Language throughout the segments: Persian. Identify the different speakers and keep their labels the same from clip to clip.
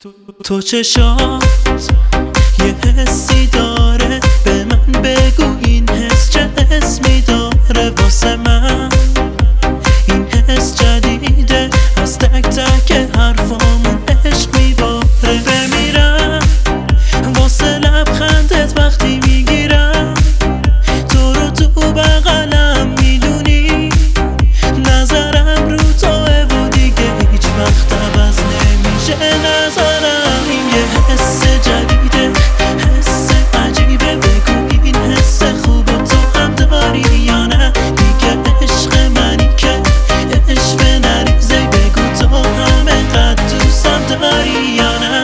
Speaker 1: تو چشات یه حسی داره، به من بگو این حس چه اسمی داره. واسه من این حس جدیده، از تک تک حرفامون عشق میباره. بمیرم واسه لبخندت وقتی میگیرم تو رو تو بغلم، میدونی نظرم رو توه و دیگه هیچ وقت عوض نمیشه نظرم. این یه حس جدیده، حس عجیبه، بگو این حس خوبه تو هم داری یا نه. دیگه عشق منی که عشق نریزه، بگو تو هم اینقدر دوستم داری یا نه.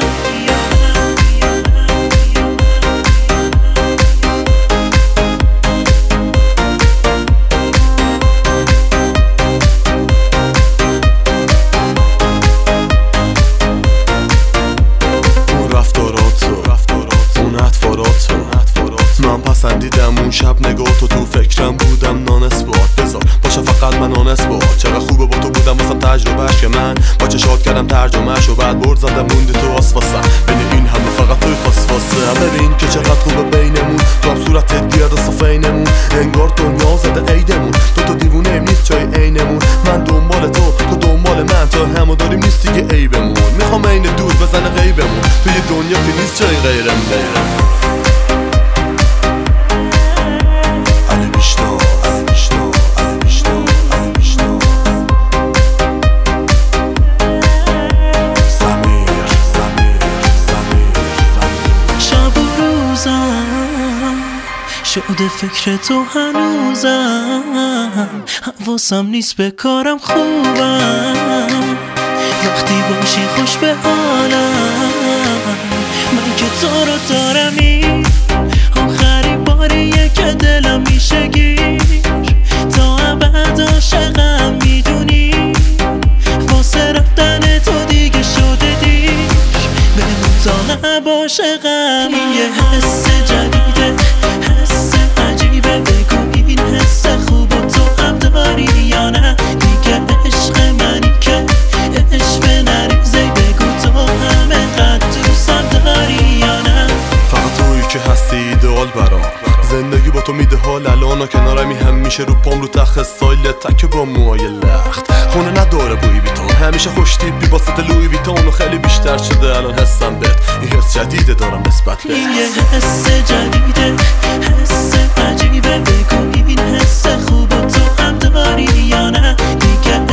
Speaker 2: من پسندیدم اون شب نگاه تو فکرم بودم نانسبات. بذار باشه فقط من آنسبات. چقدر خوبه با تو بودم واسم تجربهش که من با چشات کردم ترجمهش و بعد برد زدم موندی تو آسفاسم. بین این همه فقط توی خاصفاسه. ببین که چقدر خوبه بینمون، تو هم صورتت گرد صفینمون، انگار دنیا زده عیدمون. تو دیوونه ایم نیست جای عینمون، من دنبال تو دنبال من، تا همو داریم نیست دیگه عیبمون. میخوام عین دور بزنه غیبمون، توی دنیا که نیست جای غیرم.
Speaker 1: شده فکر تو هنوزم، حواسم نیست به کارم خوبم. وقتی باشی خوش به حالم، من که تو رو دارم. این آخرین باریه که دلم میشه گیر، تا ابد عاشقم، میدونی واسه رفتن تو دیگه شده دیر. بمون تا نباشقم. این یه حس جدیده، حس عجیبه، بگو این حس خوب و تو هم داری یا نه. دیگه عشق منی که عشق نریزه، بگو تو هم اینقدر دوستم داری یا نه.
Speaker 2: فقط تویی که هستی ایدئال برام، زندگی با تو میده حال الان. کنارمی هم میشه رو پام رو تخت سایل تک با موهای لخت. خونه نداره بوی بیتون، همیشه خوش تیپی با ست لوی ویتون و خیلی بیشتر شده الان حسم بهت. این حس جدیده دارم نسبت بهت.
Speaker 1: این یه حس جدیده، حس عجیبه، بگو این حس خوب و تو هم داری یا نه. دیگه